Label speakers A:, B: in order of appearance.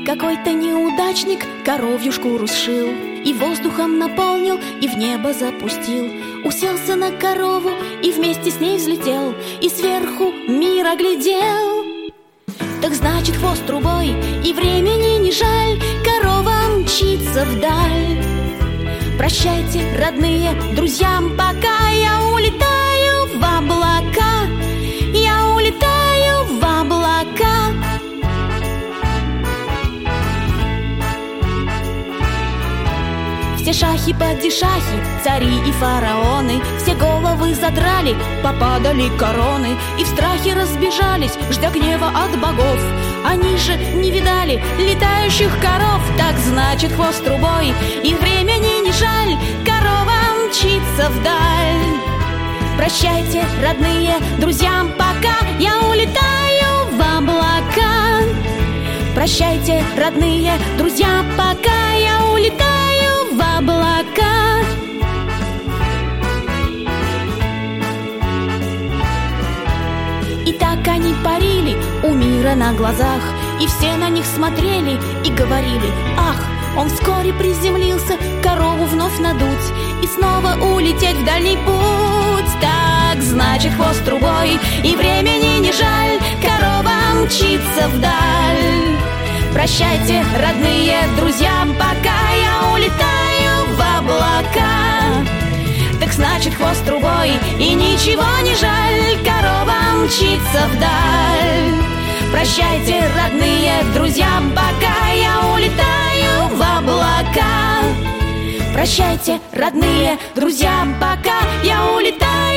A: Какой-то неудачник коровью шкуру сшил, и воздухом наполнил, и в небо запустил. Уселся на корову и вместе с ней взлетел, и сверху мир оглядел. Так значит, хвост трубой, и времени не жаль, корова мчится вдаль. Прощайте, родные, друзьям пока, я улетаю в облака, я улетаю в облака. Все шахи-падишахи, цари и фараоны, все головы задрали, попадали короны, и в страхе разбежались, ждя гнева от богов. Они же не видали летающих коров. Так значит, хвост трубой, и времени не жаль, корова мчится вдаль. Прощайте, родные, друзьям пока, я улетаю в облака. Прощайте, родные, друзья, пока, я улетаю в облака. И так они парили у мира на глазах, и все на них смотрели и говорили: ах, он вскоре приземлился, корову вновь надуть и снова улететь в дальний путь. Так значит, хвост трубой, и времени не жаль, корова мчится вдаль. Прощайте, родные, друзьям пока, я улетаю в облака. Так значит, хвост трубой, и ничего не жаль, корова мчится вдаль. Прощайте, родные, друзьям пока, я улетаю в облака. Прощайте, родные, друзьям пока, я улетаю